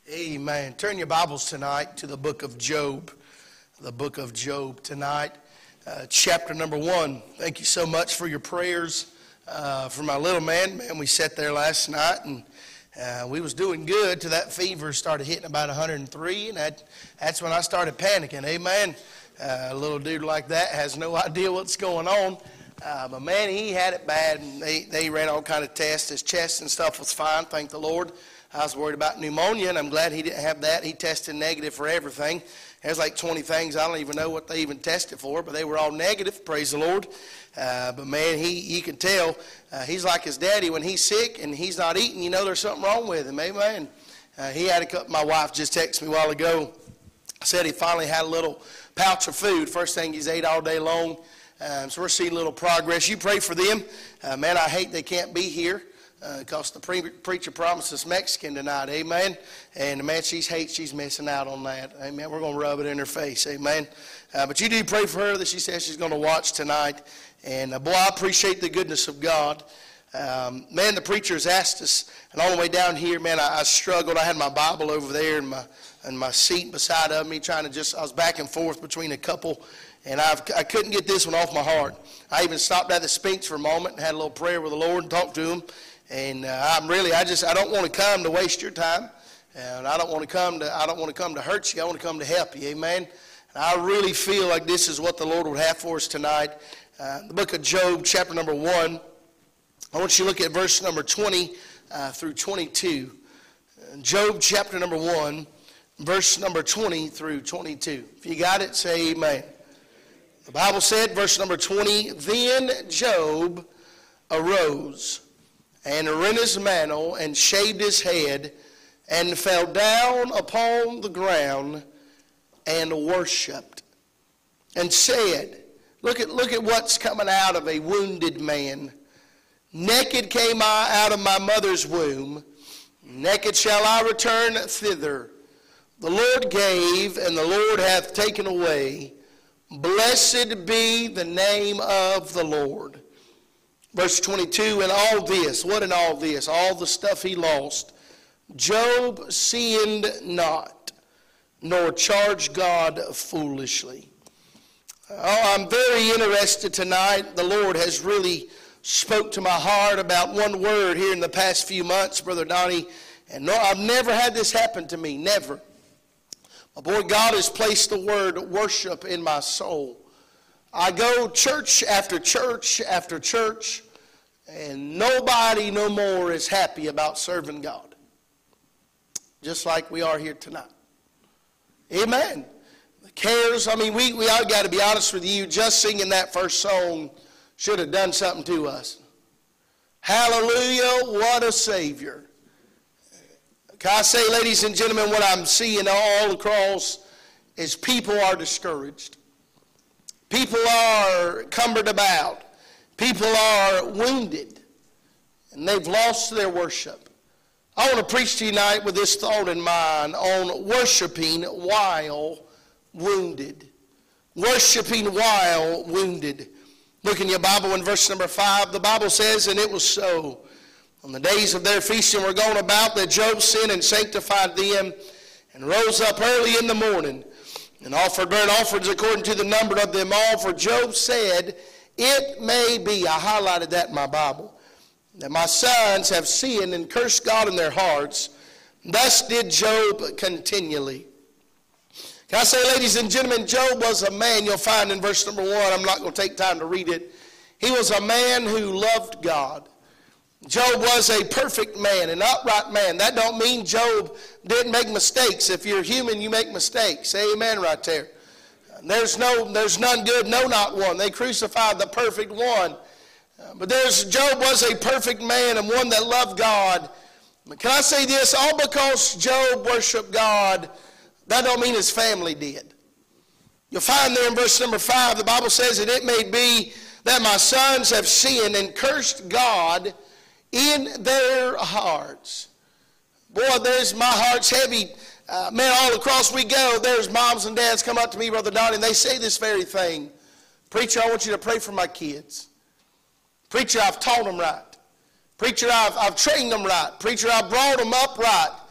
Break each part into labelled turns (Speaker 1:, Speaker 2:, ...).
Speaker 1: Amen. Turn your Bibles tonight to the book of Job. The book of Job tonight, chapter number 1. Thank you so much for your prayers for my little man. Man, we sat there last night and we was doing good till that fever started hitting about 103, and that's when I started panicking. Amen. A little dude like that has no idea what's going on. But man, he had it bad, and they ran all kind of tests. His chest and stuff was fine, thank the Lord. I was worried about pneumonia, and I'm glad he didn't have that. He tested negative for everything. There's like 20 things. I don't even know what they even tested for, but they were all negative, praise the Lord. But man, you can tell he's like his daddy. When he's sick and he's not eating, you know there's something wrong with him, amen. He had a couple. My wife just texted me a while ago, said he finally had a little pouch of food, first thing he's ate all day long. So we're seeing a little progress. You pray for them. Man, I hate they can't be here. Because the preacher promised us Mexican tonight, amen. And man, she's missing out on that, amen. We're going to rub it in her face, amen. But you do pray for her that she says she's going to watch tonight. And boy, I appreciate the goodness of God. Man, the preachers asked us, and all the way down here, man, I struggled. I had my Bible over there in my seat beside of me, I was back and forth between a couple. And I couldn't get this one off my heart. I even stopped at the Spinks for a moment and had a little prayer with the Lord and talked to him. And I don't want to come to waste your time, and I don't want to come to hurt you. I want to come to help you, amen. And I really feel like this is what the Lord would have for us tonight. The book of Job, chapter number 1. I want you to look at verse number 20 through 22. Job, chapter number 1, verse number 20 through 22. If you got it, say amen. The Bible said, verse number 20, Then Job arose and rent his mantle, and shaved his head, and fell down upon the ground, and worshipped, and said, look at what's coming out of a wounded man. Naked came I out of my mother's womb, naked shall I return thither. The Lord gave, and the Lord hath taken away. Blessed be the name of the Lord. Verse 22, in all this, what in all this? All the stuff he lost. Job sinned not, nor charged God foolishly. I'm very interested tonight. The Lord has really spoke to my heart about one word here in the past few months, Brother Donnie. And no, I've never had this happen to me, never. But boy, God has placed the word worship in my soul. I go church after church after church, and nobody no more is happy about serving God. Just like we are here tonight. Amen. The cares, we all got to be honest with you, just singing that first song should have done something to us. Hallelujah, what a Savior. Can I say, ladies and gentlemen, what I'm seeing all across is people are discouraged. People are cumbered about. People are wounded. And they've lost their worship. I want to preach to you tonight with this thought in mind on worshiping while wounded. Worshiping while wounded. Look in your Bible in verse number 5. The Bible says, And it was so, on the days of their feasting were gone about, that Job sinned and sanctified them, and rose up early in the morning, and offered burnt offerings according to the number of them all. For Job said, It may be, I highlighted that in my Bible, that my sons have sinned and cursed God in their hearts. Thus did Job continually. Can I say, ladies and gentlemen, Job was a man, you'll find in verse number 1, I'm not going to take time to read it. He was a man who loved God. Job was a perfect man, an upright man. That don't mean Job didn't make mistakes. If you're human, you make mistakes. Amen right there. There's none good, no, not one. They crucified the perfect one. But Job was a perfect man and one that loved God. But can I say this? All because Job worshiped God, that don't mean his family did. You'll find there in verse number 5, the Bible says that it may be that my sons have sinned and cursed God in their hearts. Boy, my heart's heavy. Man, all across we go, there's moms and dads come up to me, Brother Donnie, and they say this very thing. Preacher, I want you to pray for my kids. Preacher, I've taught them right. Preacher, I've trained them right. Preacher, I've brought them up right.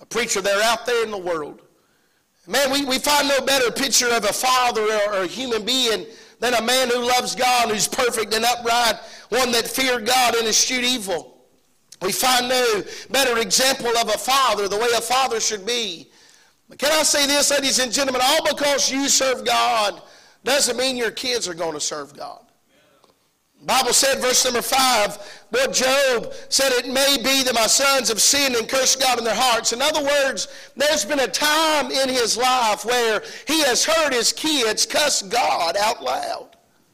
Speaker 1: A preacher, they're out there in the world. Man, we find no better picture of a father or a human being than a man who loves God, who's perfect and upright, one that feared God and eschewed evil. We find no better example of a father, the way a father should be. But can I say this, ladies and gentlemen, all because you serve God doesn't mean your kids are going to serve God. The Bible said, verse number 5, Lord, Job said, it may be that my sons have sinned and cursed God in their hearts. In other words, there's been a time in his life where he has heard his kids cuss God out loud.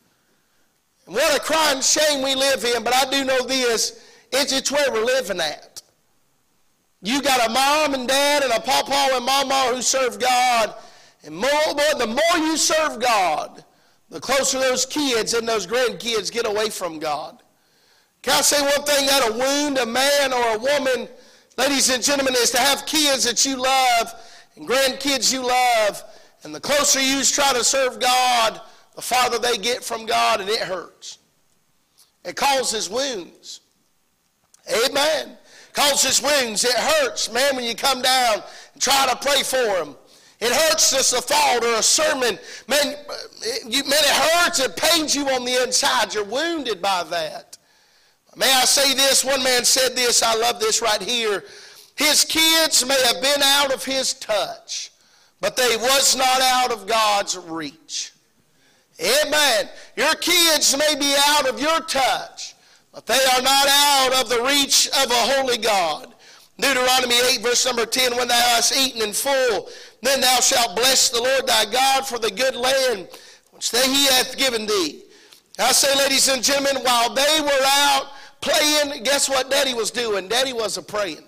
Speaker 1: And what a crying shame we live in, but I do know this, it's where we're living at. You got a mom and dad and a pawpaw and mama who serve God, and the more you serve God, the closer those kids and those grandkids get away from God. Can I say one thing that'll wound a man or a woman, ladies and gentlemen, is to have kids that you love and grandkids you love, and the closer you try to serve God, the farther they get from God, and it hurts. It causes wounds. Amen. It causes wounds. It hurts, man, when you come down and try to pray for them. It hurts just a thought or a sermon. Man, it hurts. It pains you on the inside. You're wounded by that. May I say this? One man said this. I love this right here. His kids may have been out of his touch, but they was not out of God's reach. Amen. Your kids may be out of your touch, but they are not out of the reach of a holy God. Deuteronomy 8, verse number 10, when thou hast eaten in full, then thou shalt bless the Lord thy God for the good land which he hath given thee. I say, ladies and gentlemen, while they were out playing, guess what Daddy was doing? Daddy was a-praying.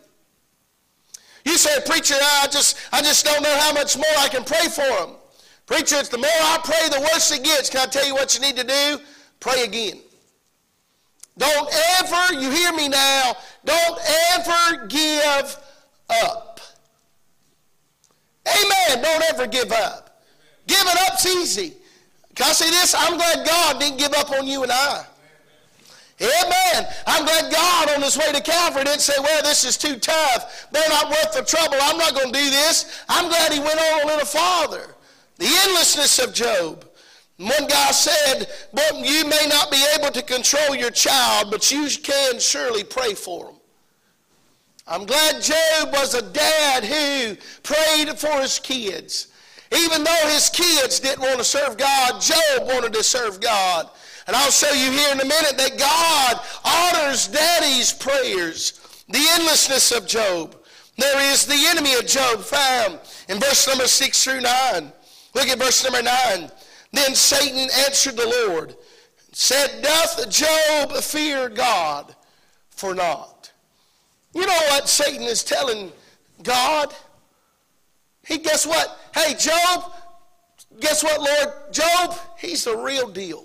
Speaker 1: You say, preacher, I just don't know how much more I can pray for them. Preacher, it's the more I pray, the worse it gets. Can I tell you what you need to do? Pray again. Don't ever, you hear me now, don't ever give up. Amen. Don't ever give up. Giving up's easy. Can I say this? I'm glad God didn't give up on you and I. Amen. I'm glad God on his way to Calvary didn't say, well, this is too tough. They're not worth the trouble. I'm not going to do this. I'm glad he went on a little farther. The endlessness of Job. One guy said, well, you may not be able to control your child, but you can surely pray for him. I'm glad Job was a dad who prayed for his kids. Even though his kids didn't want to serve God, Job wanted to serve God. And I'll show you here in a minute that God honors daddy's prayers. The endlessness of Job. There is the enemy of Job found in verse number 6 through 9. Look at verse number 9. Then Satan answered the Lord, said, doth Job fear God for naught? You know what Satan is telling God? Guess what? Hey, Job, guess what, Lord? Job, he's the real deal.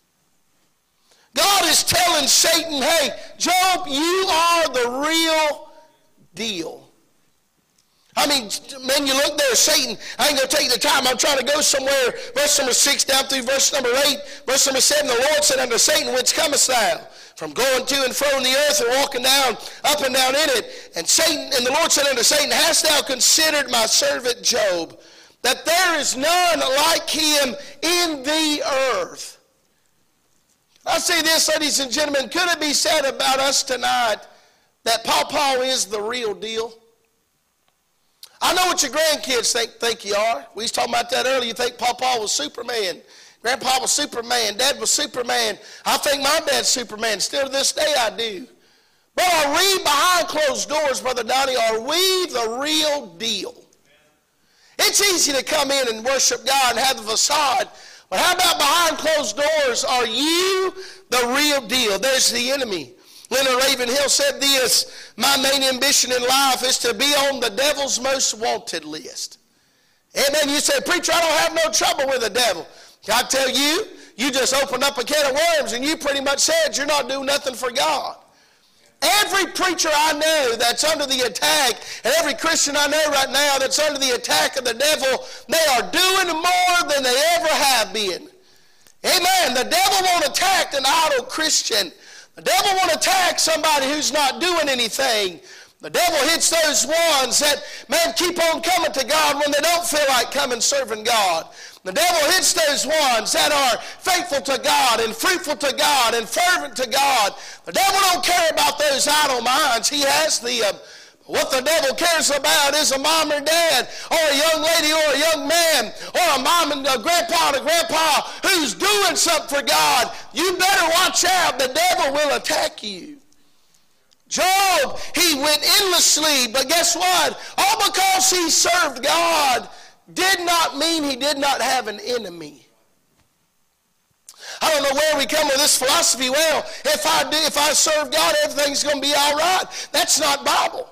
Speaker 1: God is telling Satan, hey, Job, you are the real deal. I mean, man, you look there, Satan, I ain't going to take the time. I'm trying to go somewhere. Verse number 6 down through verse number 8. Verse number 7, the Lord said unto Satan, whence comest thou? From going to and fro in the earth and walking down, up and down in it. And the Lord said unto Satan, hast thou considered my servant Job, that there is none like him in the earth? I say this, ladies and gentlemen, could it be said about us tonight that Pawpaw is the real deal? I know what your grandkids think you are. We was talking about that earlier. You think Pawpaw was Superman. Grandpa was Superman. Dad was Superman. I think my dad's Superman. Still to this day I do. But are we behind closed doors, Brother Donnie? Are we the real deal? It's easy to come in and worship God and have the facade. But how about behind closed doors? Are you the real deal? There's the enemy. Leonard Ravenhill said this, my main ambition in life is to be on the devil's most wanted list. Amen. You say, preacher, I don't have no trouble with the devil. Can I tell you, you just opened up a can of worms and you pretty much said you're not doing nothing for God. Every preacher I know that's under the attack, and every Christian I know right now that's under the attack of the devil, they are doing more than they ever have been. Amen. The devil won't attack an idle Christian. The devil won't attack somebody who's not doing anything. The devil hits those ones that, man, keep on coming to God when they don't feel like coming serving God. The devil hits those ones that are faithful to God and fruitful to God and fervent to God. The devil don't care about those idle minds. He has what the devil cares about is a mom or dad or a young lady or a young man or a mom and a grandpa who's doing something for God. You better watch out. The devil will attack you. Job, he went endlessly, but guess what? All because he served God did not mean he did not have an enemy. I don't know where we come with this philosophy. Well, if I serve God, everything's going to be all right. That's not Bible.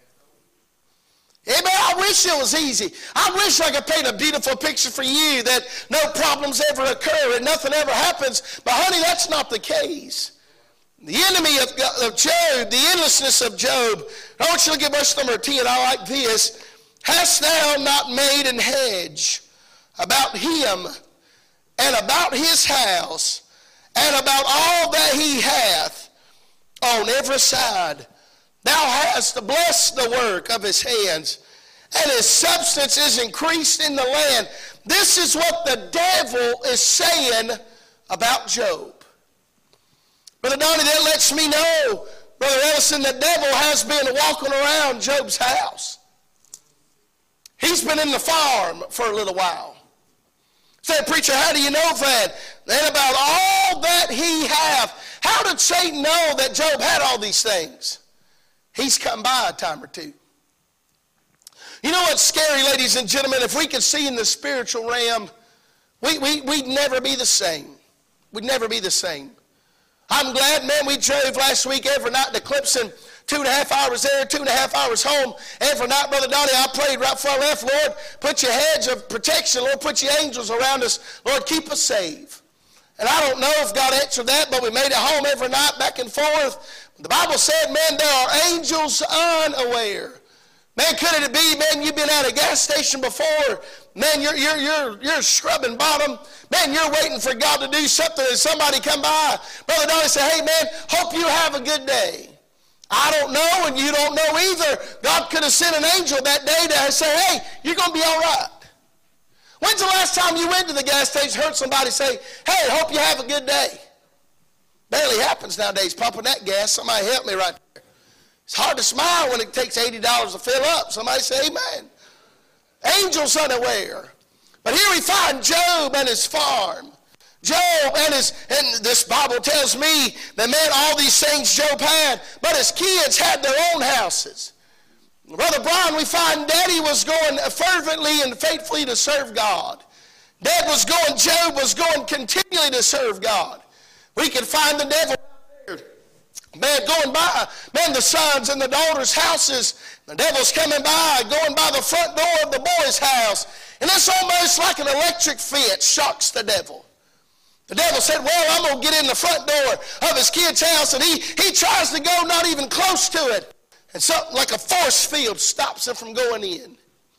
Speaker 1: Amen. I wish it was easy. I wish I could paint a beautiful picture for you that no problems ever occur and nothing ever happens. But honey, that's not the case. The enemy of Job, the endlessness of Job. I want you to look at verse number 10. I like this. Hast thou not made an hedge about him and about his house and about all that he hath on every side? Thou hast blessed the work of his hands, and his substance is increased in the land. This is what the devil is saying about Job. Brother Donnie, that lets me know, Brother Ellison, the devil has been walking around Job's house. He's been in the farm for a little while. Said, preacher, how do you know that? And about all that he hath. How did Satan know that Job had all these things? He's come by a time or two. You know what's scary, ladies and gentlemen? If we could see in the spiritual realm, we'd never be the same. We'd never be the same. I'm glad, man, we drove last week every night to Clemson, 2.5 hours there, 2.5 hours home. Every night, Brother Donnie, I prayed right before I left, Lord, put your hedge of protection, Lord, put your angels around us. Lord, keep us safe. And I don't know if God answered that, but we made it home every night back and forth. The Bible said, man, there are angels unaware. Man, could it be, man, you've been at a gas station before. Man, you're scrubbing bottom. Man, you're waiting for God to do something and somebody come by. Brother Donnie said, hey, man, hope you have a good day. I don't know and you don't know either. God could have sent an angel that day to say, hey, you're going to be all right. When's the last time you went to the gas station, heard somebody say, hey, hope you have a good day? Barely happens nowadays, pumping that gas. Somebody help me right there. It's hard to smile when it takes $80 to fill up. Somebody say amen. Angels unaware. But here we find Job and his farm. Job and this Bible tells me that, man, all these things Job had, but his kids had their own houses. Brother Brian, we find Daddy was going fervently and faithfully to serve God. Dad was going, Job was going continually to serve God. We can find the devil out there, man, going by, man, the sons and the daughters' houses. The devil's coming by, going by the front door of the boy's house. And it's almost like an electric fit, shocks the devil. The devil said, well, I'm going to get in the front door of his kid's house, and he tries to go not even close to it. And something like a force field stops him from going in.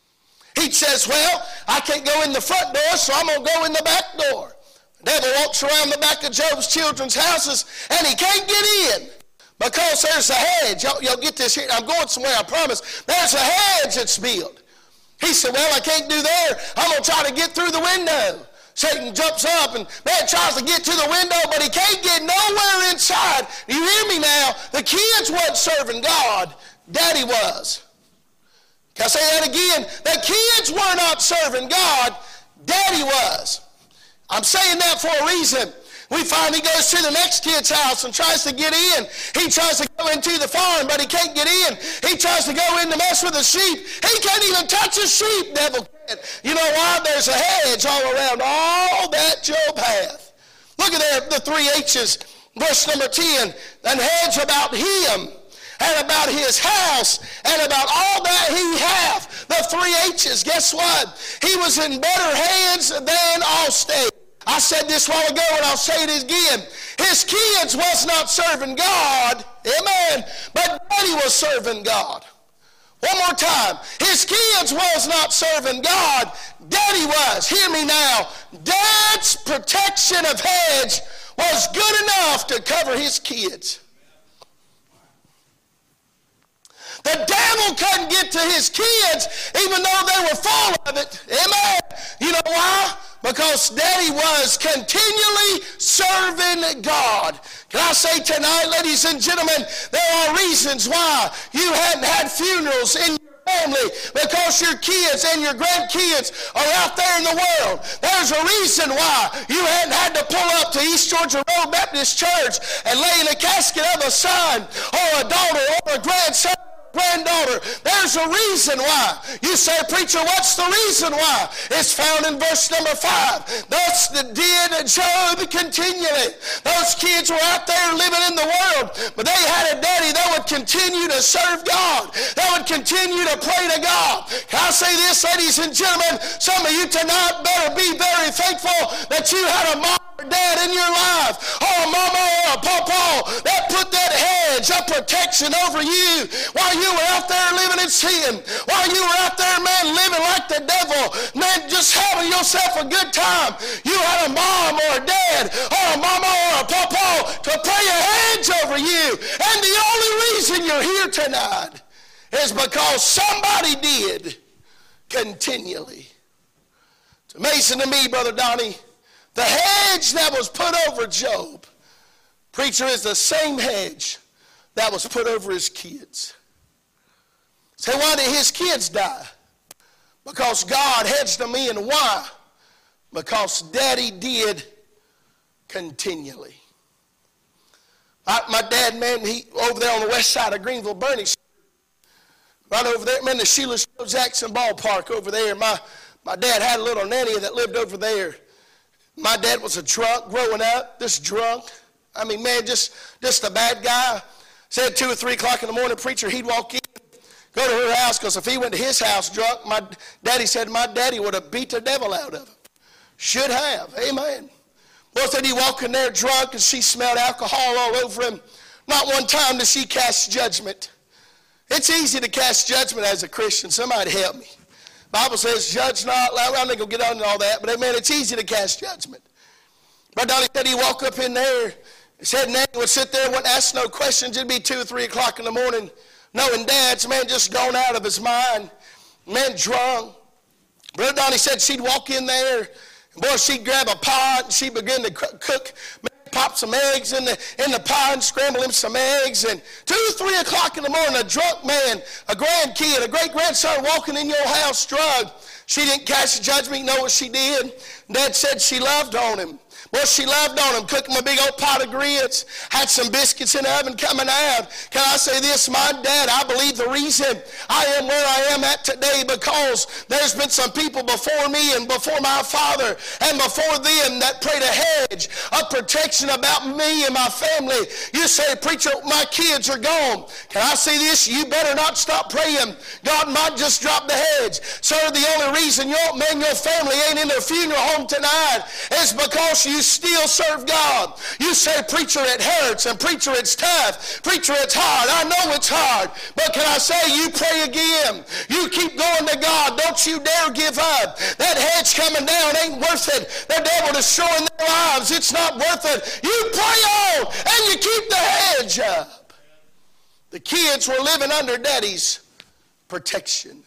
Speaker 1: He says, well, I can't go in the front door, so I'm going to go in the back door. The devil walks around the back of Job's children's houses, and he can't get in because there's a hedge. Y'all get this here. I'm going somewhere, I promise. There's a hedge that's built. He said, well, I can't do there. I'm going to try to get through the window. Satan jumps up and, man, tries to get to the window, but he can't get nowhere inside. You hear me now? The kids weren't serving God. Daddy was. Can I say that again? The kids were not serving God. Daddy was. I'm saying that for a reason. We find he goes to the next kid's house and tries to get in. He tries to go into the farm, but he can't get in. He tries to go in to mess with the sheep. He can't even touch a sheep, devil can't. You know why? There's a hedge all around all that Job hath. Look at there, the 3 H's, verse number 10. An hedge about him, and about his house, and about all that he hath. The 3 H's, guess what? He was in better hands than all states. I said this a while ago, and I'll say it again. His kids was not serving God, amen, but Daddy was serving God. One more time. His kids was not serving God, Daddy was. Hear me now. Dad's protection of hedge was good enough to cover his kids. The devil couldn't get to his kids even though they were full of it. Amen. You know why? Because Daddy was continually serving God. Can I say tonight, ladies and gentlemen, there are reasons why you hadn't had funerals in your family, because your kids and your grandkids are out there in the world. There's a reason why you hadn't had to pull up to East Georgia Road Baptist Church and lay in a casket of a son or a daughter or a grandson, granddaughter. There's a reason why. You say, preacher, what's the reason why? It's found in verse number 5. Thus did Job continually. Those kids were out there living in the world, but they had a daddy that would continue to serve God, that would continue to pray to God. Can I say this, ladies and gentlemen? Some of you tonight better be very thankful that you had a mom or dad in your life, or a mama or a papa, that put that hedge of protection over you while you were out there living in sin, while you were out there, man, living like the devil, man, just having yourself a good time. You had a mom or a dad or a mama or a papa to pray a hedge over you. And the only reason you're here tonight is because somebody did continually. It's amazing to me, Brother Donnie, the hedge that was put over Job, preacher, is the same hedge that was put over his kids. Say, why did his kids die? Because God hedged them in. Why? Because Daddy did continually. My dad, man, he over there on the west side of Greenville, Bernie, right over there, man, the Sheila Jackson ballpark over there. My dad had a little nanny that lived over there. My dad was a drunk growing up, just drunk. I mean, man, just a bad guy. Said 2 or 3 o'clock in the morning, preacher, he'd walk in, go to her house, because if he went to his house drunk, my daddy said my daddy would have beat the devil out of him. Should have. Amen. Well, said he walked in there drunk, and she smelled alcohol all over him. Not one time did she cast judgment. It's easy to cast judgment as a Christian. Somebody help me. Bible says, judge not. I'm not going to get on to all that, but amen, it's easy to cast judgment. But Donnie said he walked up in there. He said Nanny would sit there, wouldn't ask no questions. It'd be 2 or 3 o'clock in the morning, knowing Dad's, man, just gone out of his mind, man, drunk. Brother Donnie said she'd walk in there, and boy, she'd grab a pot, and she'd begin to cook, pop some eggs in the pot and scramble him some eggs. And 2 or 3 o'clock in the morning, a drunk man, a grandkid, a great-grandson walking in your house drunk. She didn't cast judgment. You know what she did? Dad said she loved on him. Well, she loved on him, cooked him a big old pot of grits, had some biscuits in the oven coming out. Can I say this? My dad, I believe the reason I am where I am at today, because there's been some people before me and before my father and before them that prayed a hedge of protection about me and my family. You say, preacher, my kids are gone. Can I say this? You better not stop praying. God might just drop the hedge. Sir, the only reason your family ain't in their funeral home tonight is because you still serve God. You say, preacher, it hurts, and preacher, it's tough. Preacher, it's hard. I know it's hard. But can I say, you pray again. You keep going to God. Don't you dare give up. That hedge coming down ain't worth it. The devil destroying their lives. It's not worth it. You pray on, and you keep the hedge up. The kids were living under Daddy's protection.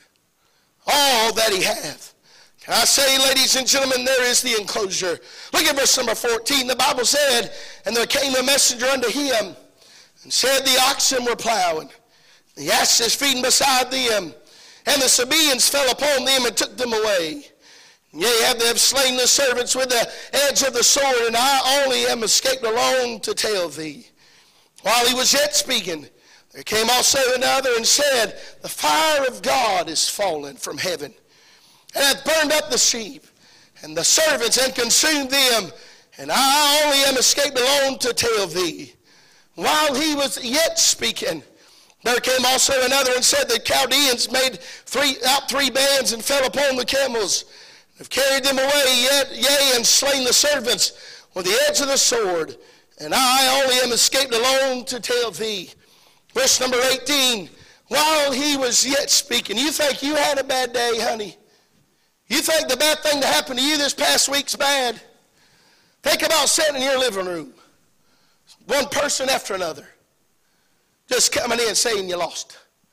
Speaker 1: All that he had. Can I say, ladies and gentlemen, there is the enclosure. Look at verse number 14. The Bible said, and there came a messenger unto him, and said the oxen were plowing, the asses feeding beside them, and the Sabaeans fell upon them and took them away. Yea, they have slain the servants with the edge of the sword, and I only am escaped alone to tell thee. While he was yet speaking, there came also another and said, the fire of God is fallen from heaven, and hath burned up the sheep and the servants, and consumed them, and I only am escaped alone to tell thee. While he was yet speaking, there came also another and said, the Chaldeans made out three bands and fell upon the camels, and have carried them away, yea, and slain the servants with the edge of the sword, and I only am escaped alone to tell thee. Verse number 18, while he was yet speaking. You think you had a bad day, honey? You think the bad thing that happened to you this past week's bad? Think about sitting in your living room, one person after another, just coming in saying you lost.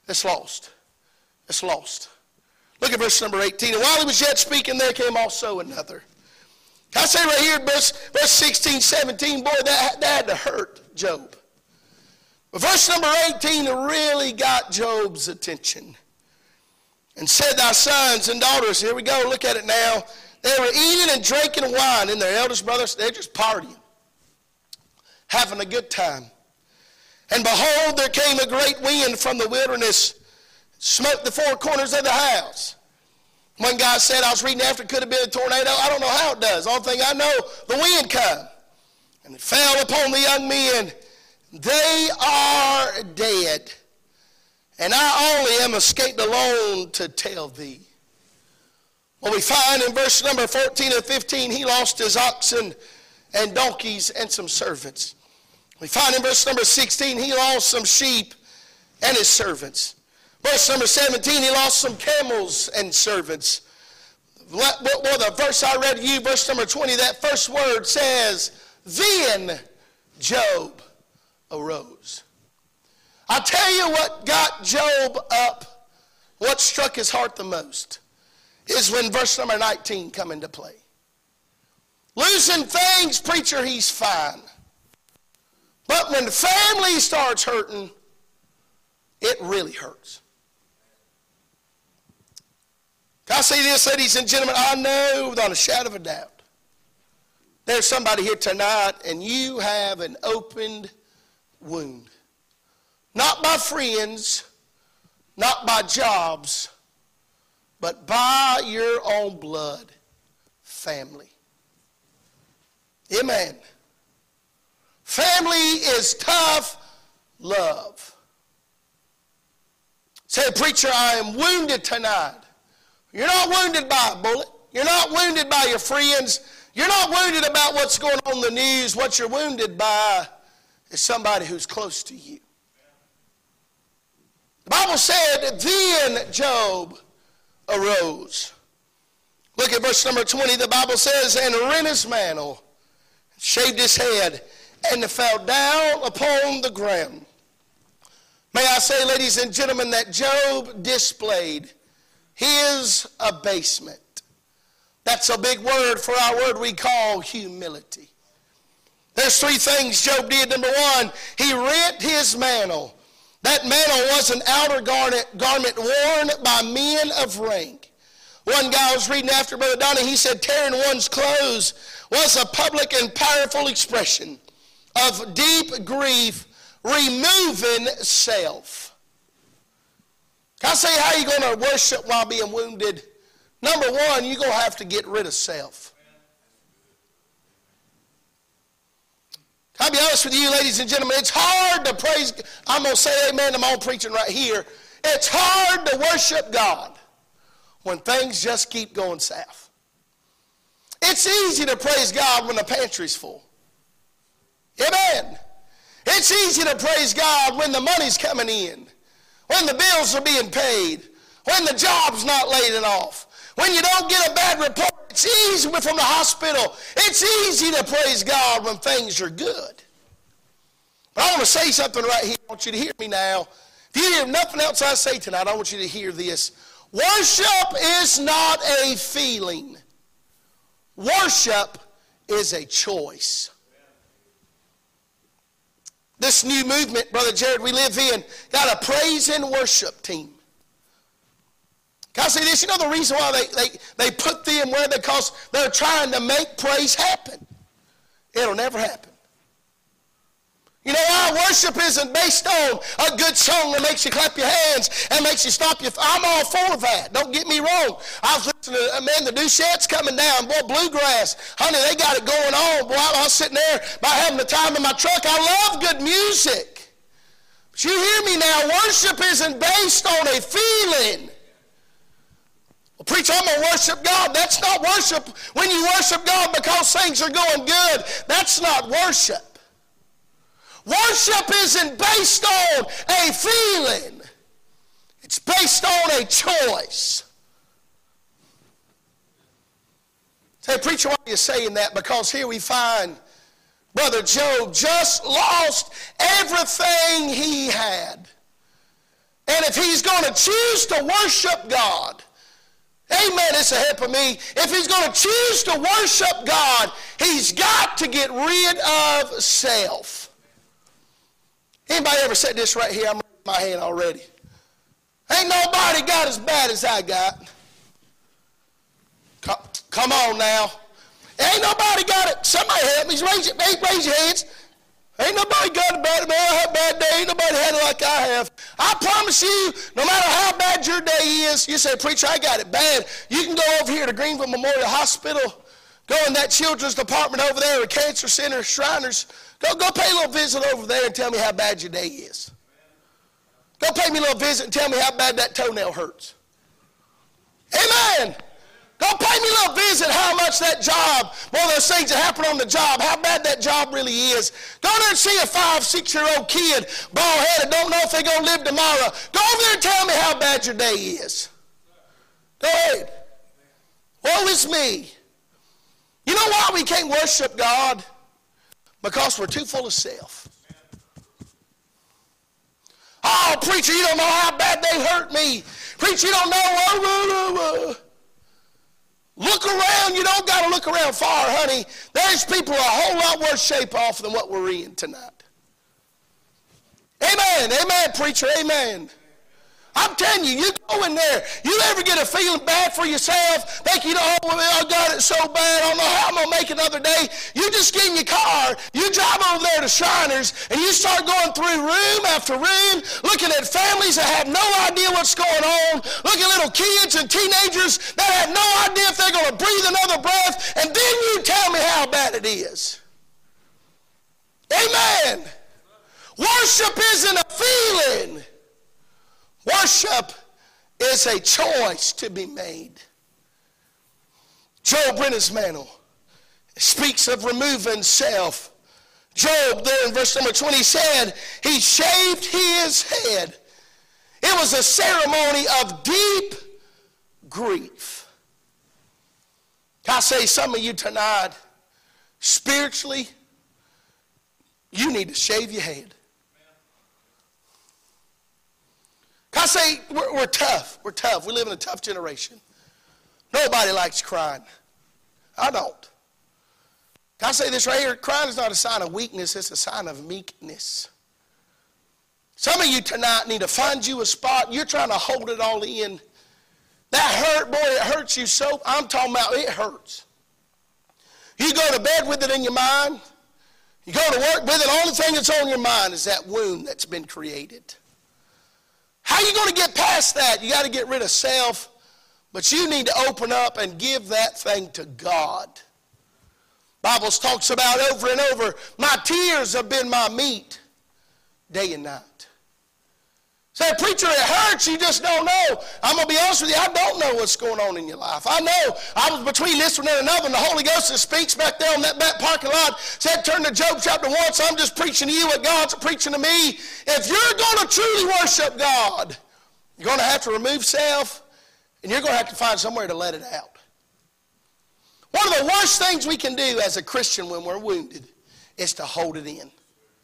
Speaker 1: It's lost. It's lost. Look at verse number 18. And while he was yet speaking, there came also another. Can I say right here, verse 16, 17, boy, that had to hurt Job. But verse number 18 really got Job's attention. And said, thy sons and daughters, here we go, look at it now. They were eating and drinking wine, and their eldest brothers, they're just partying, having a good time. And behold, there came a great wind from the wilderness, smote the four corners of the house. One guy said, I was reading after, it could have been a tornado. I don't know how it does. Only thing I know, the wind come. And it fell upon the young men. They are dead. And I only am escaped alone to tell thee. Well, we find in verse number 14 and 15, he lost his oxen and donkeys and some servants. We find in verse number 16, he lost some sheep and his servants. Verse number 17, he lost some camels and servants. Well, the verse I read to you, verse number 20, that first word says, then Job arose. I'll tell you what got Job up, what struck his heart the most, is when verse number 19 come into play. Losing things, preacher, he's fine. But when the family starts hurting, it really hurts. Can I say this, ladies and gentlemen? I know without a shadow of a doubt, there's somebody here tonight and you have an opened wound. Not by friends, not by jobs, but by your own blood family. Amen. Family is tough love. Say, preacher, I am wounded tonight. You're not wounded by a bullet. You're not wounded by your friends. You're not wounded about what's going on in the news. What you're wounded by is somebody who's close to you. The Bible said, then Job arose. Look at verse number 20. The Bible says, and rent his mantle, shaved his head, and fell down upon the ground. May I say, ladies and gentlemen, that Job displayed his abasement. That's a big word for our word we call humility. There's three things Job did. Number one, he rent his mantle. That mantle was an outer garment worn by men of rank. One guy was reading after Brother Donnie, he said tearing one's clothes was a public and powerful expression of deep grief, removing self. Can I say how you're going to worship while being wounded? Number one, you're going to have to get rid of self. I'll be honest with you, ladies and gentlemen, it's hard to praise. I'm going to say amen to my own preaching right here. It's hard to worship God when things just keep going south. It's easy to praise God when the pantry's full. Amen. It's easy to praise God when the money's coming in, when the bills are being paid, when the job's not laying off, when you don't get a bad report. It's easy from the hospital. It's easy to praise God when things are good. But I want to say something right here. I want you to hear me now. If you hear nothing else I say tonight, I want you to hear this. Worship is not a feeling. Worship is a choice. This new movement, Brother Jared, we live in, got a praise and worship team. Can I say this? You know the reason why they put them where? Because they're trying to make praise happen. It'll never happen. You know why? Worship isn't based on a good song that makes you clap your hands and makes you stop your... I'm all for that. Don't get me wrong. I was listening to, man, the Duchette's coming down. Boy, bluegrass. Honey, they got it going on. Boy, I was sitting there by having the time in my truck. I love good music. But you hear me now. Worship isn't based on a feeling. Well, preacher, I'm going to worship God. That's not worship. When you worship God because things are going good, that's not worship. Worship isn't based on a feeling. It's based on a choice. Say, preacher, why are you saying that? Because here we find Brother Job just lost everything he had. And if he's going to choose to worship God, amen, it's a help of me. If he's going to choose to worship God, he's got to get rid of self. Anybody ever said this right here? I'm raising my hand already. Ain't nobody got as bad as I got. Come on now. Ain't nobody got it. Somebody help me. Raise your hands. Ain't nobody got it bad. Man, I had a bad day. Ain't nobody had it like I have. I promise you, no matter how bad your day is, you say, preacher, I got it bad. You can go over here to Greenville Memorial Hospital, go in that children's department over there, or cancer center, Shriners. Go pay a little visit over there and tell me how bad your day is. Go pay me a little visit and tell me how bad that toenail hurts. Amen. Go pay me a little visit how much that job, one of those things that happen on the job, how bad that job really is. Go there and see a 5-6-year-old kid, bald-headed, don't know if they're going to live tomorrow. Go over there and tell me how bad your day is. Go ahead. Woe is me. You know why we can't worship God? Because we're too full of self. Oh, preacher, you don't know how bad they hurt me. Preacher, you don't know. Look around. You don't got to look around far, honey. There's people a whole lot worse shape off than what we're in tonight. Amen. Amen, preacher. Amen. I'm telling you, you go in there. You ever get a feeling bad for yourself? Think you know, oh, I got it so bad. I don't know how I'm going to make another day. You just get in your car. You drive over there to Shriners, and you start going through room after room, looking at families that have no idea what's going on, looking at little kids and teenagers that have no idea if they're going to breathe another breath, and then you tell me how bad it is. Amen. Worship isn't a feeling. Worship is a choice to be made. Job Rennersmantle speaks of removing self. Job, there in verse number 20, said he shaved his head. It was a ceremony of deep grief. I say, some of you tonight, spiritually, you need to shave your head. I say, we're tough. We're tough. We live in a tough generation. Nobody likes crying. I don't. Can I say this right here? Crying is not a sign of weakness. It's a sign of meekness. Some of you tonight need to find you a spot. You're trying to hold it all in. That hurt, boy, it hurts you so. I'm talking about it hurts. You go to bed with it in your mind. You go to work with it. The only thing that's on your mind is that wound that's been created. How are you going to get past that? You got to get rid of self, but you need to open up and give that thing to God. Bible talks about over and over, my tears have been my meat day and night. Say, preacher, it hurts, you just don't know. I'm going to be honest with you, I don't know what's going on in your life. I know I was between this one and another, and the Holy Ghost that speaks back there on that back parking lot said, turn to Job chapter 1, so I'm just preaching to you what God's preaching to me. If you're going to truly worship God, you're going to have to remove self, and you're going to have to find somewhere to let it out. One of the worst things we can do as a Christian when we're wounded is to hold it in.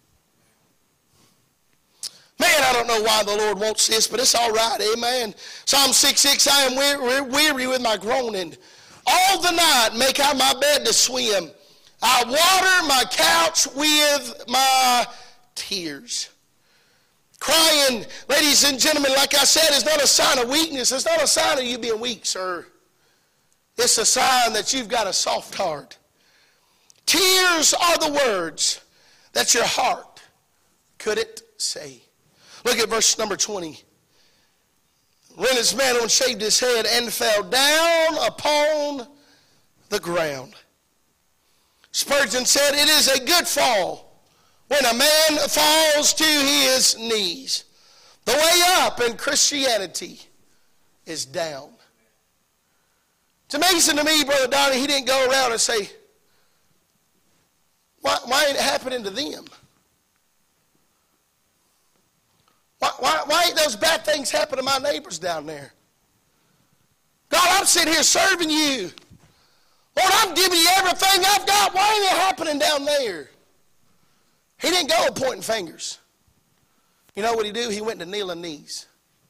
Speaker 1: Man, I don't know why the Lord wants this, but it's all right, amen. Psalm 6:6, I am weary with my groaning. All the night make I my bed to swim. I water my couch with my tears. Crying, ladies and gentlemen, like I said, is not a sign of weakness. It's not a sign of you being weak, sir. It's a sign that you've got a soft heart. Tears are the words that your heart couldn't say. Look at verse number 20. Rent his mantle and shaved his head and fell down upon the ground. Spurgeon said, it is a good fall when a man falls to his knees. The way up in Christianity is down. It's amazing to me, Brother Donnie, he didn't go around and say, why ain't it happening to them? Why ain't those bad things happen to my neighbors down there? God, I'm sitting here serving you. Lord, I'm giving you everything I've got. Why ain't it happening down there? He didn't go pointing fingers. You know what he do? He went to kneeling knees.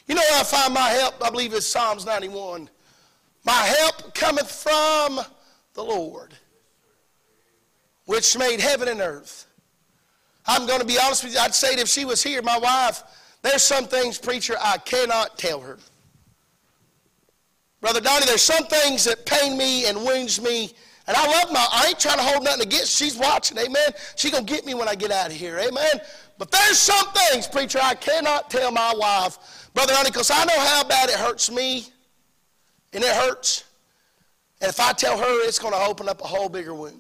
Speaker 1: You know where I find my help? I believe it's Psalms 91. My help cometh from the Lord, which made heaven and earth. I'm going to be honest with you. I'd say that if she was here, my wife, there's some things, preacher, I cannot tell her. Brother Donnie, there's some things that pain me and wounds me. And I ain't trying to hold nothing against. She's watching, amen. She's going to get me when I get out of here, amen. But there's some things, preacher, I cannot tell my wife, Brother Donnie, because I know how bad it hurts me. And it hurts. And if I tell her, it's going to open up a whole bigger wound.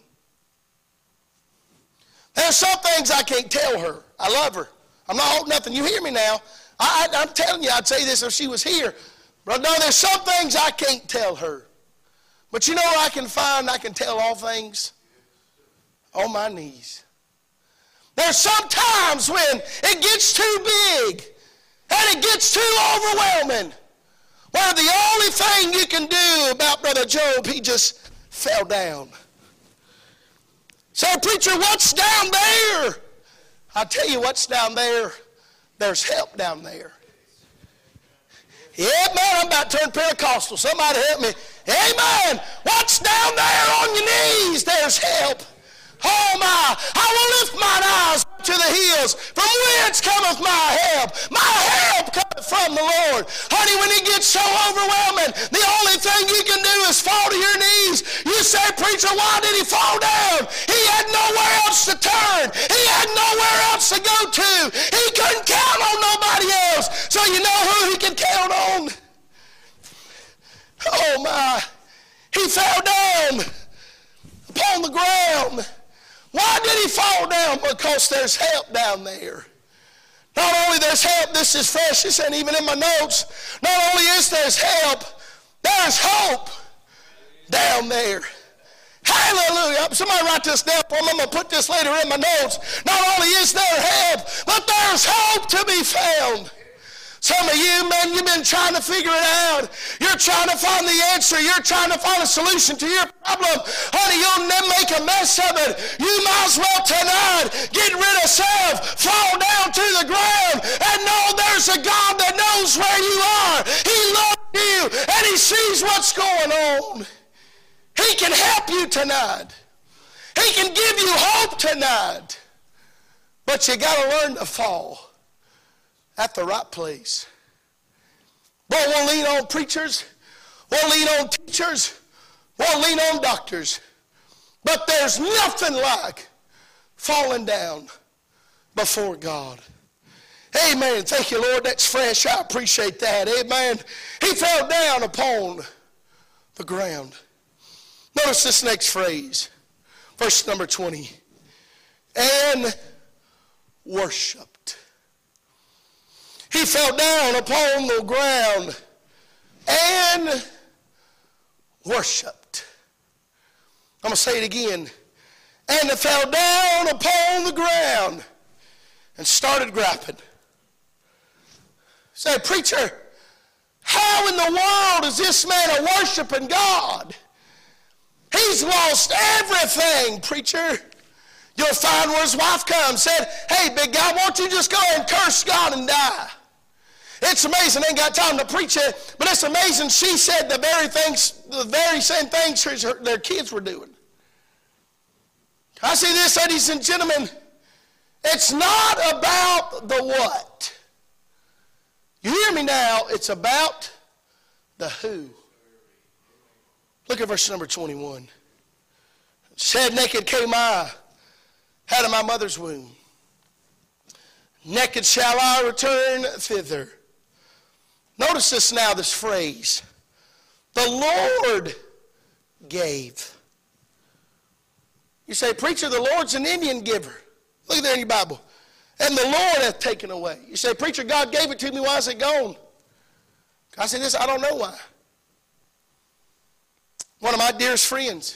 Speaker 1: There's some things I can't tell her. I love her. I'm not holding nothing. You hear me now. I'm telling you, I'd say this if she was here. But no, there's some things I can't tell her. But you know where I can find I can tell all things? On my knees. There's some times when it gets too big and it gets too overwhelming, where the only thing you can do about Brother Job, he just fell down. Say, preacher, what's down there? I tell you what's down there. There's help down there. Yeah, man, I'm about to turn Pentecostal. Somebody help me. Amen. What's down there on your knees? There's help. Oh, my. I will lift mine eyes to the hills. From whence cometh my help? My help cometh from the Lord. Honey, when it gets so overwhelming, the only thing you can do is fall to your knees. You say, preacher, why did he fall down? He had nowhere else to turn. He had nowhere else to go to. He couldn't count on nobody else. So you know who he could count on? Oh, my. He fell down upon the ground. Why did he fall down? Because there's help down there. Not only there's help, this is fresh, this ain't even in my notes. Not only is there's help, there's hope down there. Hallelujah. Somebody write this down for me. I'm going to put this later in my notes. Not only is there help, but there's hope to be found. Some of you, man, you've been trying to figure it out. You're trying to find the answer. You're trying to find a solution to your problem. Honey, you'll never make a mess of it. You might as well tonight get rid of self, fall down to the ground, and know there's a God that knows where you are. He loves you, and he sees what's going on. He can help you tonight. He can give you hope tonight. But you got to learn to fall at the right place. Won't lean on preachers, won't lean on teachers, won't lean on doctors. But there's nothing like falling down before God. Amen. Thank you, Lord. That's fresh. I appreciate that. Amen. He fell down upon the ground. Notice this next phrase. Verse number 20. And worshiped. He fell down upon the ground and worshiped. I'm going to say it again. And he fell down upon the ground and started griping. Say, preacher, how in the world is this man a worshiping God? He's lost everything, preacher. You'll find where his wife comes, said, hey, big guy, won't you just go and curse God and die? It's amazing. I ain't got time to preach it, but it's amazing. She said the very same things their kids were doing. I see this, ladies and gentlemen. It's not about the what. You hear me now? It's about the who. Look at verse number 21. Said, naked came I out of my mother's womb. Naked shall I return thither. Notice this now, this phrase. The Lord gave. You say, preacher, the Lord's an Indian giver. Look there in your Bible. And the Lord hath taken away. You say, preacher, God gave it to me. Why is it gone? I say this, I don't know why. One of my dearest friends,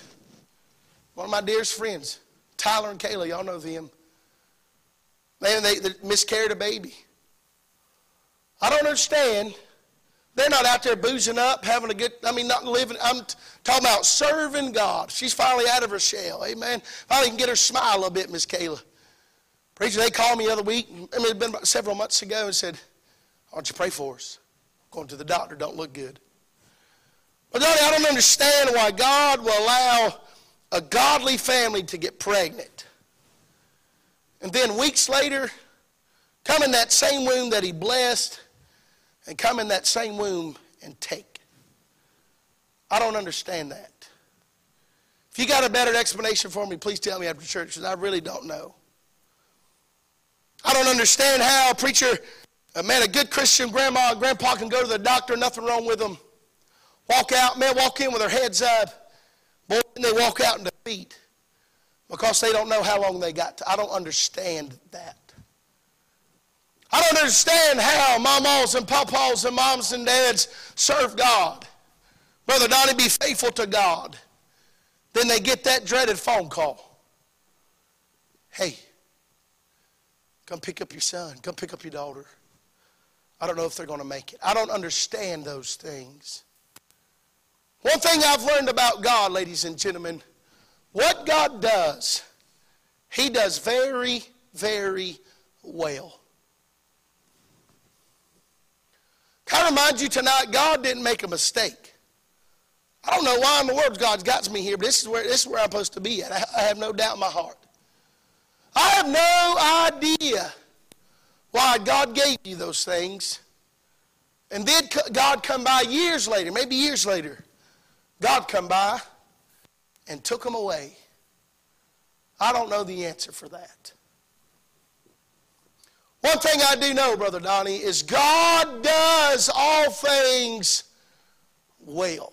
Speaker 1: Tyler and Kayla, y'all know them. Man, they miscarried a baby. I don't understand. They're not out there boozing up, having a good, not living. I'm talking about serving God. She's finally out of her shell. Amen. Finally can get her smile a little bit, Miss Kayla. Preacher, they called me the other week. It had been about several months ago and said, why don't you pray for us? Going to the doctor don't look good. But Donnie, I don't understand why God will allow a godly family to get pregnant. And then weeks later, come in that same womb that he blessed, and come in that same womb and take. I don't understand that. If you got a better explanation for me, please tell me after church, because I really don't know. I don't understand how a good Christian grandma and grandpa can go to the doctor, nothing wrong with them. Walk in with their heads up. Boy, and they walk out in defeat because they don't know how long they got to. I don't understand that. I don't understand how mamas and papas and moms and dads serve God. Brother Donnie, be faithful to God. Then they get that dreaded phone call. Hey, come pick up your son. Come pick up your daughter. I don't know if they're going to make it. I don't understand those things. One thing I've learned about God, ladies and gentlemen, what God does, he does very, very well. Can I remind you tonight, God didn't make a mistake. I don't know why in the world God's got me here, but this is where I'm supposed to be at. I have no doubt in my heart. I have no idea why God gave you those things. And then God come by years later, maybe years later, God come by and took them away. I don't know the answer for that. One thing I do know, Brother Donnie, is God does all things well.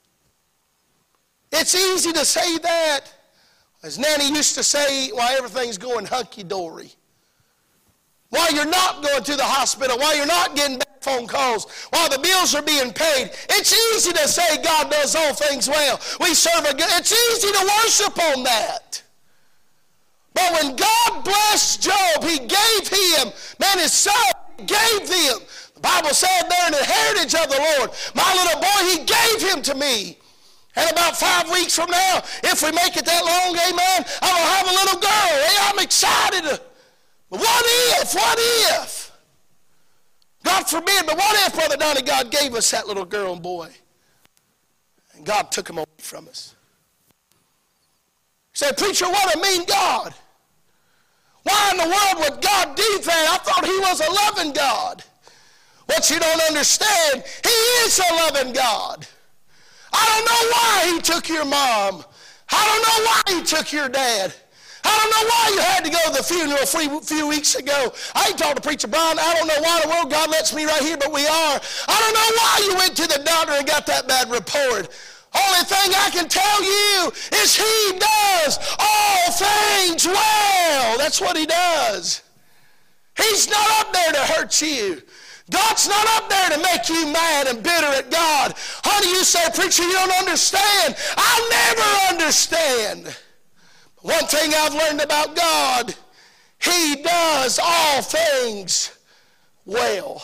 Speaker 1: It's easy to say that, as Nanny used to say, while everything's going hunky-dory. While you're not going to the hospital, while you're not getting back phone calls, while the bills are being paid, it's easy to say God does all things well. We serve a good, it's easy to worship on that. But when God blessed Job, he gave him, his son, he gave them. The Bible said they're an heritage of the Lord. My little boy, he gave him to me. And about 5 weeks from now, if we make it that long, amen, I'm going to have a little girl. Hey, I'm excited. But what if? God forbid, but what if, Brother Donnie, God gave us that little girl and boy, and God took him away from us? He said, preacher, what a mean God. Why in the world would God do that? I thought he was a loving God. What you don't understand, he is a loving God. I don't know why he took your mom. I don't know why he took your dad. I don't know why you had to go to the funeral a few weeks ago. I ain't talking to Preacher Brian. I don't know why in the world God lets me right here, but we are. I don't know why you went to the doctor and got that bad report. Only thing I can tell you is he does all things well. That's what he does. He's not up there to hurt you. God's not up there to make you mad and bitter at God. Honey, you say, preacher, you don't understand. I'll never understand. One thing I've learned about God, he does all things well.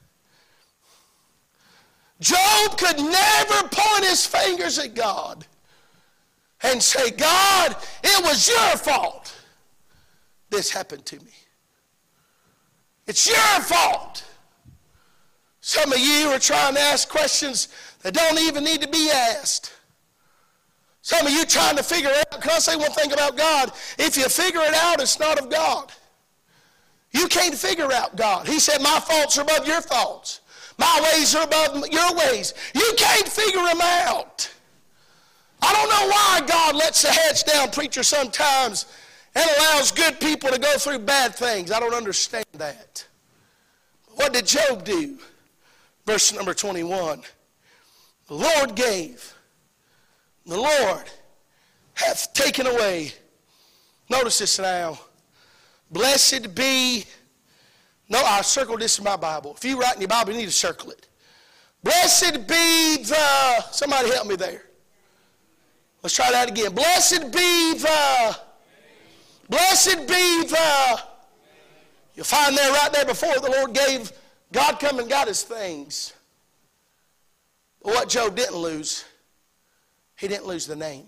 Speaker 1: Job could never point his fingers at God and say, God, it was your fault this happened to me. It's your fault. Some of you are trying to ask questions that don't even need to be asked. Some of you trying to figure it out. Can I say one thing about God? If you figure it out, it's not of God. You can't figure out God. He said, my faults are above your faults. My ways are above your ways. You can't figure them out. I don't know why God lets the heads down preacher sometimes and allows good people to go through bad things. I don't understand that. What did Job do? Verse number 21. The Lord gave. The Lord hath taken away. Notice this now. Blessed be. No, I circled this in my Bible. If you write in your Bible, you need to circle it. Blessed be the. Somebody help me there. Let's try that again. Blessed be the. Blessed be the. You'll find there right there before the Lord gave. God come and got his things. But what Job didn't lose, he didn't lose the name.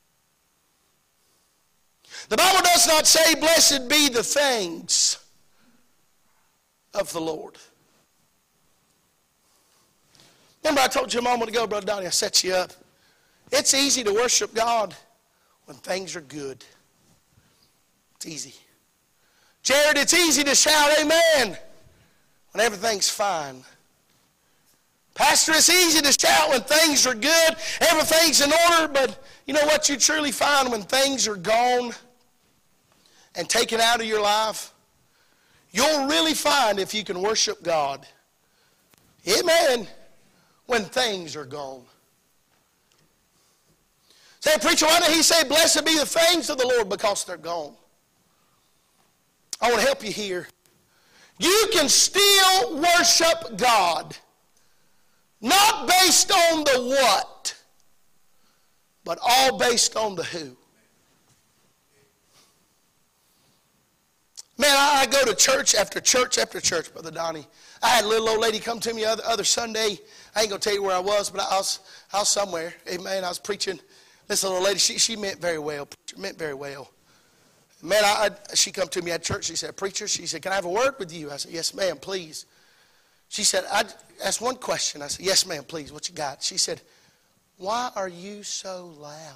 Speaker 1: The Bible does not say, blessed be the things of the Lord. Remember I told you a moment ago, Brother Donnie, I set you up. It's easy to worship God when things are good. It's easy. Jared, it's easy to shout amen when everything's fine. Pastor, it's easy to shout when things are good, everything's in order, but you know what you truly find when things are gone and taken out of your life? You'll really find if you can worship God. Amen. When things are gone. Say, preacher, why did he say, blessed be the things of the Lord, because they're gone? I want to help you here. You can still worship God. Not based on the what, but all based on the who. Man, I go to church after church after church, Brother Donnie. I had a little old lady come to me other Sunday. I ain't going to tell you where I was, but I was somewhere. Amen. I was preaching. This little lady, she meant very well. Meant very well. Man, she come to me at church. She said, preacher, she said, can I have a word with you? I said, yes, ma'am, please. She said, I asked one question. I said, yes, ma'am, please. What you got? She said, why are you so loud?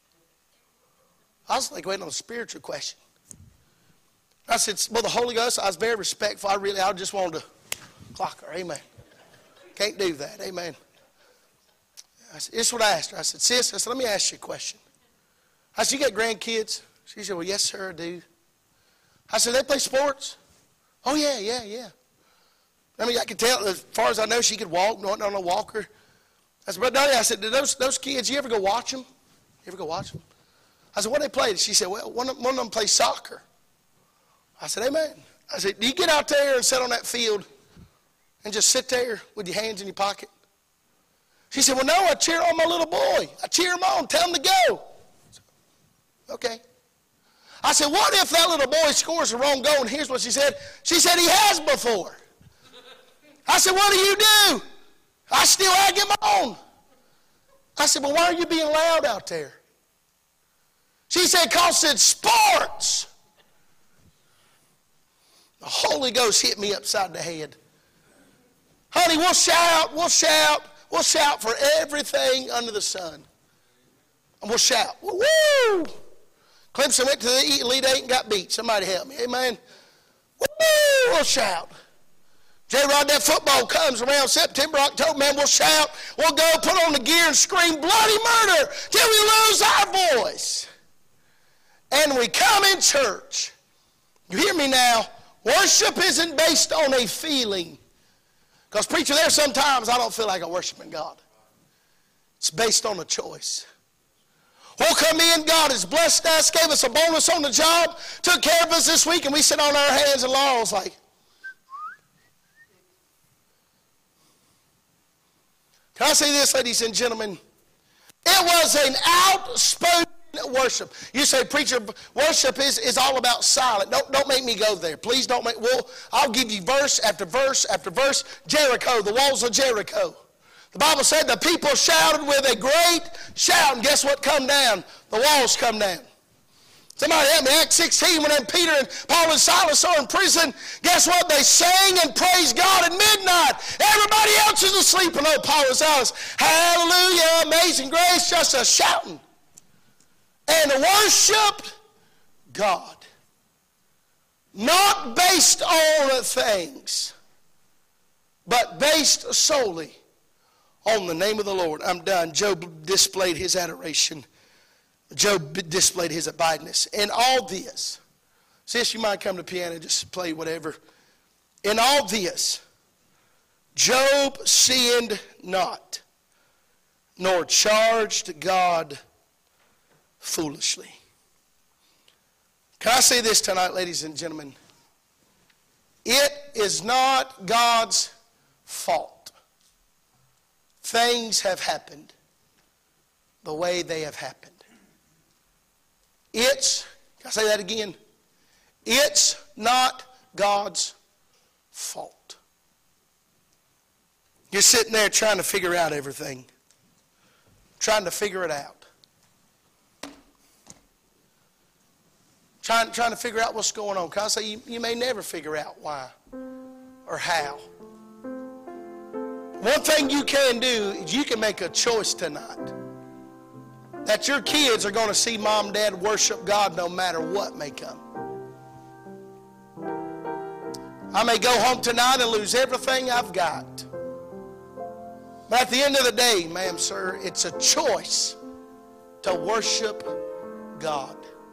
Speaker 1: I was like waiting on a spiritual question. I said, well, the Holy Ghost, I was very respectful. I just wanted to clock her. Amen. Can't do that. Amen. I said, this is what I asked her. I said, sis, I said, let me ask you a question. I said, you got grandkids? She said, well, yes, sir, I do. I said, they play sports? Oh, yeah. I mean, I could tell, as far as I know, she could walk, not on a walker. I said, Brother Donnie, I said, do those kids, you ever go watch them? You ever go watch them? I said, what do they play? She said, well, one of them plays soccer. I said, amen. I said, do you get out there and sit on that field and just sit there with your hands in your pocket? She said, well, no, I cheer on my little boy. I cheer him on, tell him to go. Said, okay. I said, what if that little boy scores the wrong goal? And here's what she said. She said, he has before. I said, what do? I still egg him on. I said, well, why are you being loud out there? She said, because it's sports. The Holy Ghost hit me upside the head. Honey, we'll shout for everything under the sun. And we'll shout. Woo! Clemson went to the Elite Eight and got beat. Somebody help me. Amen. Woo! We'll shout. J-Rod, that football comes around September, October, man, we'll shout. We'll go put on the gear and scream bloody murder till we lose our voice. And we come in church. You hear me now? Worship isn't based on a feeling. Because, preacher, there's sometimes I don't feel like I'm worshiping God. It's based on a choice. We'll come in, God has blessed us, gave us a bonus on the job, took care of us this week, and we sit on our hands and laurels like, can I say this, ladies and gentlemen? It was an outspoken worship. You say, preacher, worship is all about silent. Don't make me go there. Please don't make, I'll give you verse after verse after verse. Jericho, the walls of Jericho. The Bible said the people shouted with a great shout, and guess what come down? The walls come down. Somebody help me. Acts 16, when Peter and Paul and Silas are in prison, guess what? They sang and praised God at midnight. Everybody else is asleep, and Paul and Silas, hallelujah, amazing grace, just a shouting. And worshiped God. Not based on things, but based solely on the name of the Lord. I'm done. Job displayed his adoration. Job displayed his abidiness. In all this, sis, you might come to the piano, just play whatever. In all this, Job sinned not, nor charged God foolishly. Can I say this tonight, ladies and gentlemen? It is not God's fault. Things have happened the way they have happened. Can I say that again? It's not God's fault. You're sitting there trying to figure out everything. Trying to figure it out. Trying to figure out what's going on. Can I say you may never figure out why or how One thing you can do is you can make a choice tonight that your kids are going to see mom and dad worship God no matter what may come. I may go home tonight and lose everything I've got. But at the end of the day, ma'am, sir, it's a choice to worship God.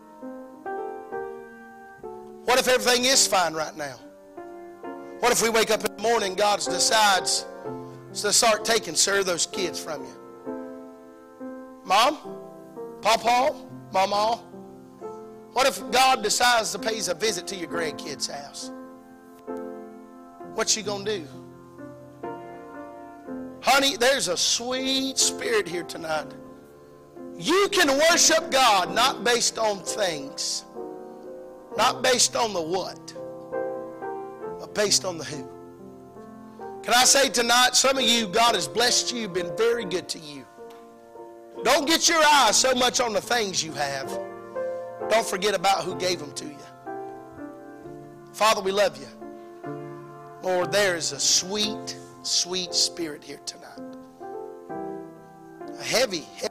Speaker 1: What if everything is fine right now? What if we wake up in the morning and God decides to start taking, sir, those kids from you? Mom? Pawpaw? Mama? What if God decides to pay a visit to your grandkids' house? What's she going to do? Honey, there's a sweet spirit here tonight. You can worship God not based on things, not based on the what, but based on the who. Can I say tonight, some of you, God has blessed you, been very good to you. Don't get your eyes so much on the things you have. Don't forget about who gave them to you. Father, we love you. Lord, there is a sweet, sweet spirit here tonight. A heavy,